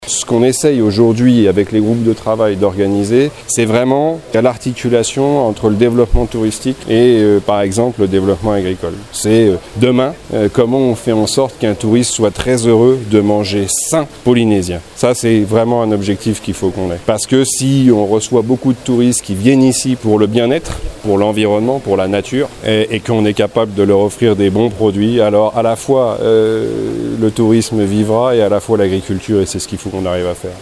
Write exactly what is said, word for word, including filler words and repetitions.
Ce qu'on essaye aujourd'hui avec les groupes de travail d'organiser, c'est vraiment l'articulation entre le développement touristique et euh, par exemple le développement agricole. C'est euh, demain, euh, comment on fait en sorte qu'un touriste soit très heureux de manger sain polynésien. Ça, c'est vraiment un objectif qu'il faut qu'on ait. Parce que si on reçoit beaucoup de touristes qui viennent ici pour le bien-être, pour l'environnement, pour la nature, et, et qu'on est capable de leur offrir des bons produits, alors à la fois euh, le tourisme vivra et à la fois l'agriculture, et c'est ce qu'il faut qu'on arrive à faire.